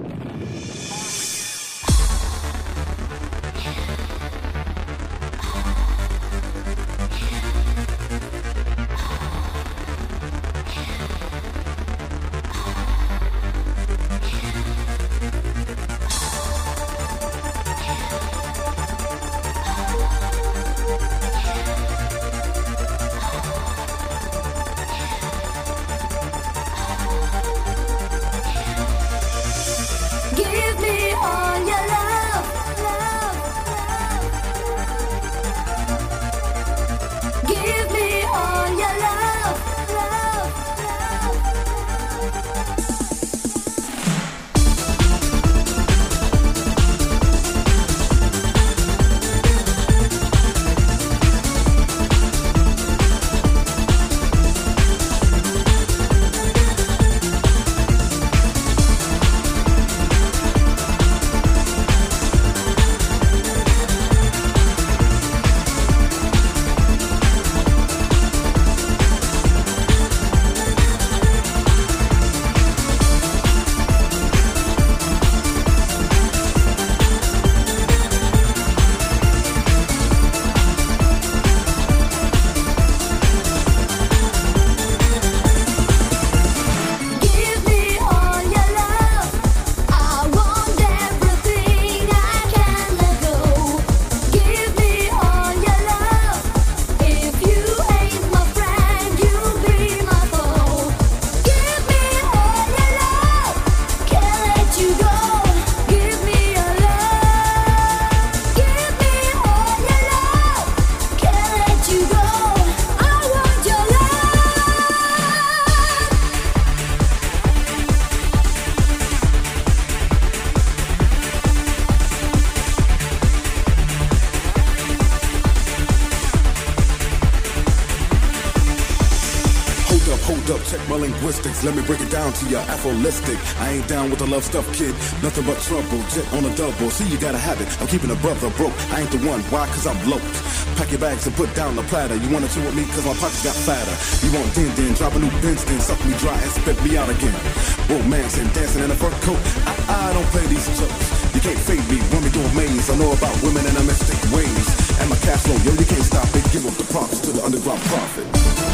Hold up, check my linguistics. Let me break it down to ya, Afrolistic. I ain't down with the love stuff, kid. Nothing but trouble, jet on a double. See, you gotta have it. I'm keeping a brother broke. I ain't the one. Why? Cause I'm low. Pack your bags and put down the platter. You wanna chill with me cause my pockets got fatter. You want din, drop a new Benz, then suck me dry and spit me out again. Romance and dancing in a fur coat. I don't play these jokes. You can't fade me, run me through a maze. I know about women and their mystic ways. And my cash flow, yo, you can't stop it. Give up the props to the underground prophet.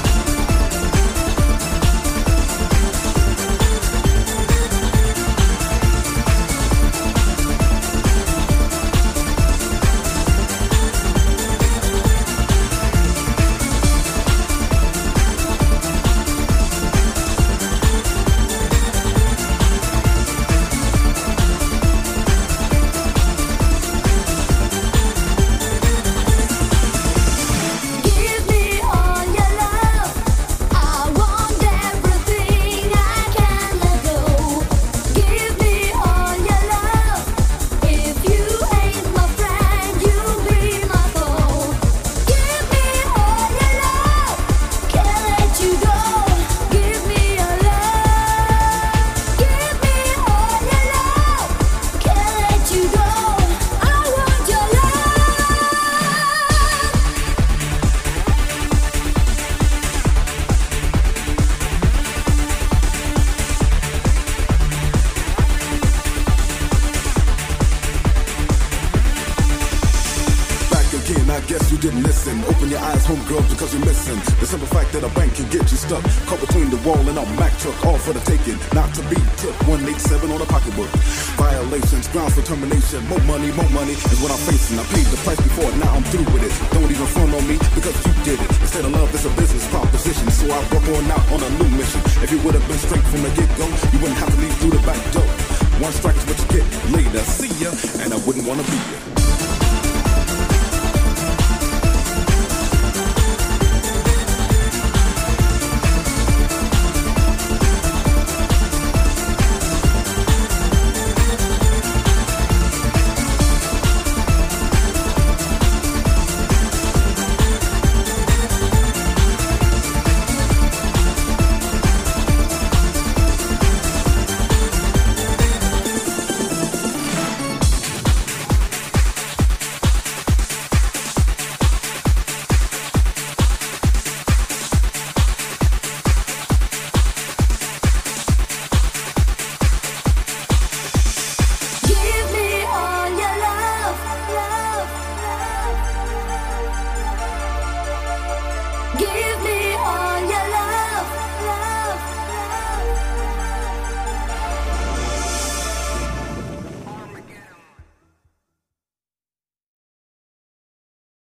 I guess you didn't listen. Open your eyes, homegirl, because you're missing the simple fact that a bank can get you stuck, caught between the wall and a Mack truck, all for the taking, not to be took. 187 on a pocketbook. Violations, grounds for termination. More money is what I'm facing. I paid the price before, now I'm through with it. Don't even front on me because you did it. Instead of love, it's a business proposition. So I broke on out on a new mission. If you would have been straight from the get-go, you wouldn't have to leave through the back door. One strike is what you get later. See ya, and I wouldn't wanna be ya.